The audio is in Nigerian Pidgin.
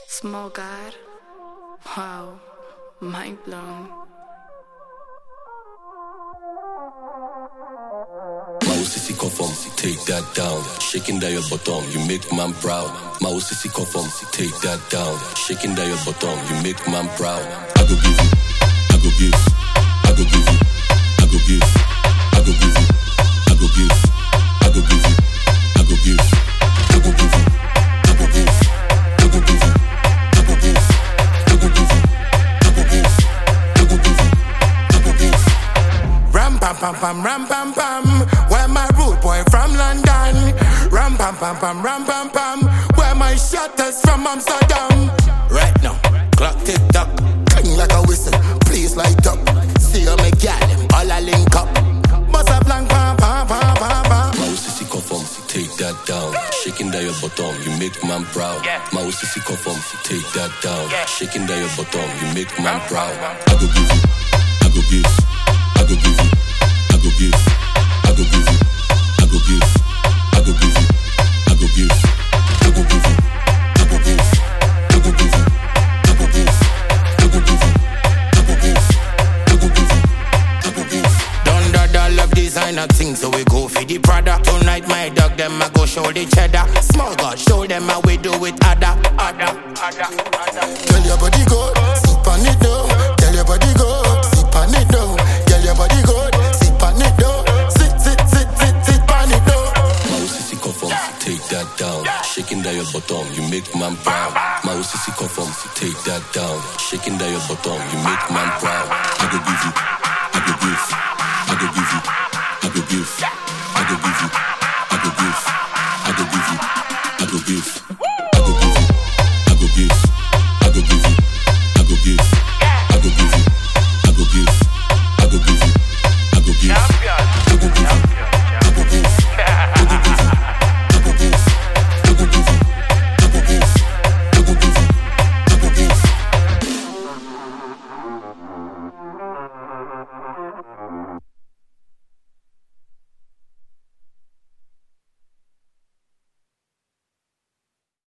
Small God. Wow. Mind blown. My sissy confirm, take that down. Shaking down your bottom, you make man proud. My sissy confirm, take that down. Shaking down your bottom, you make man proud. I go give you, I go give, I go give you, I go give, I go give you, I go give, I go give you, I go give, I go give you, I go give, I go give you, I go give, I go give you, I go give, I go give you, I go give. Ram pam pam pam ram pam pam. Where my rude boy from London? Ram pam pam pam ram pam pam. Where my shutters from Amsterdam? Right now, clock tick tock, cling like a whistle. Please light up. See you me gal, all a link up. Bust a blank pam pam pam pam pam. My sissy confirm, take that down. Shaking down your bottom, you make man proud. My sissy confirm, take that down. Shaking down your bottom, you make man proud. I go give you, I go give, I go give you, I go give, I go give you, I go give, I go give you, I go give, I go give you, I go give, I go give you, I go give, I go give you, I go give, I go give you, I go give. Done that all love designer things, so we go for the Prada. Tonight my dog them I go show the cheddar. Small God show them how we do it other. Tell your body good, sit on it though. Tell your body good, sit on it though. Tell your body good, sit on it though. Sit on it though. My sissy confirm, take that down. Shaking down your bottom, you make man proud. My sissy confirm, take that down. Shaking down your bottom, you make man proud. I go give you, I go give, I go give you, I go give, I go give you, I go give, I go give you, I go give, I go give you, I go give, I go give you, I go give, I go give you, I go give, I go give you, I go give, I go give you, I go give, I go give you, I go give, I go give you, I go give, I go give you, I go give.